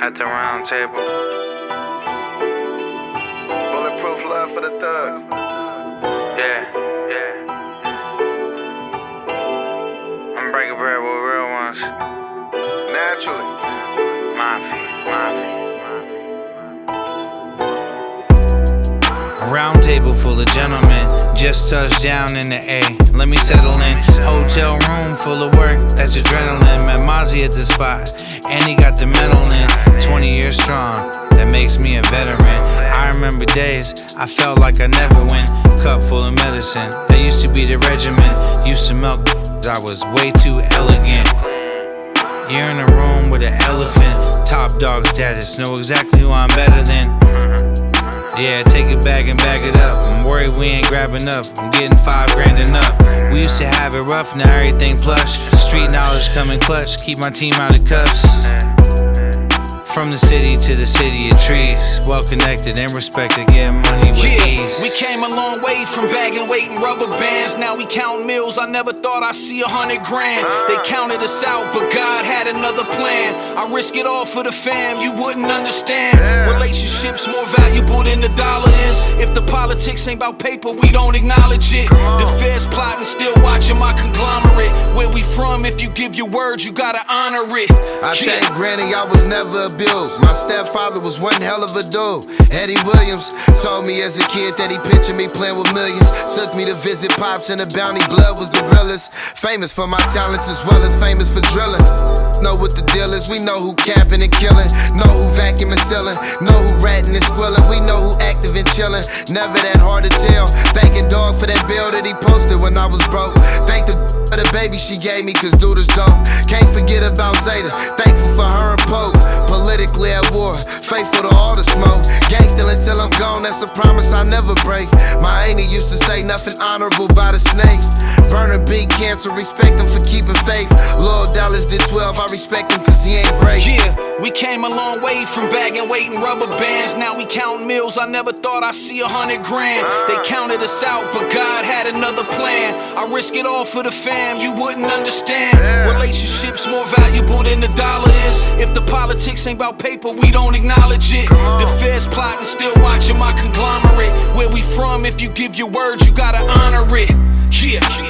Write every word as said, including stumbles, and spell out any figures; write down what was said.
at the round table. Bulletproof love for the thugs. Yeah, yeah. I'm breaking bread with real ones. Naturally. Mafia, mafia. A round table full of gentlemen, just touched down in the A. Let me settle in. Hotel room full of work, that's adrenaline. Met Mozzie at the spot, and he got the medal in. twenty years strong, that makes me a veteran. I remember days I felt like I never win. Cup full of medicine, that used to be the regimen. Used to milk, I was way too elegant. You're in a room with an elephant, top dog status, know exactly who I'm better than. Yeah, take it back and back it up. I'm worried we ain't grabbing up. I'm getting five grand and up. We used to have it rough, now everything plush. Street knowledge coming clutch, keep my team out of cuffs. From the city to the city of trees, well connected and respected, getting money with yeah, ease. We came a long way from bagging weight and rubber bands. Now we count meals. I never thought I'd see a hundred grand. They counted us out, but God had another plan. I risk it all for the fam, you wouldn't understand. Relationships more valuable than the dollar is. If the politics ain't about paper, we don't acknowledge it. The feds plotting, still watching my conglomerate. Where we from, if you give your word, you gotta honor it. I yeah. thank Granny I was never abused. My stepfather was one hell of a dude. Eddie Williams told me as a kid that he pictured me playing with millions. Took me to visit Pops and the Bounty Blood was the realest. Famous for my talents as well as famous for drilling. Know what the deal is, we know who camping and killing. Know who vacuum and sealing. Know who ratting and squilling. We know who active and chilling. Never that hard to tell. Thanking dog for that bill that he posted when I was broke. Thank the for the baby she gave me, cause dude is dope. Can't forget about Zeta, thankful for her and Pope. Politically at war, faithful to all the smoke. Gangsta until I'm gone, that's a promise I never break. My auntie used to say nothing honorable by the snake. Burner beat cancer, respect him for keeping faith. Lord Dallas did twelve, I respect him cause he ain't break. Yeah, we came a long way from bagging weight and rubber bands. Now we count meals, I never thought I'd see a hundred grand. They counted us out, but God had another plan. I risk it all for the fam, you wouldn't understand. Relationships more valuable than the dollar is. If the politics ain't about paper, we don't acknowledge it. The feds plotting, still watching my conglomerate. Where we from, if you give your word, you gotta honor it. Yeah.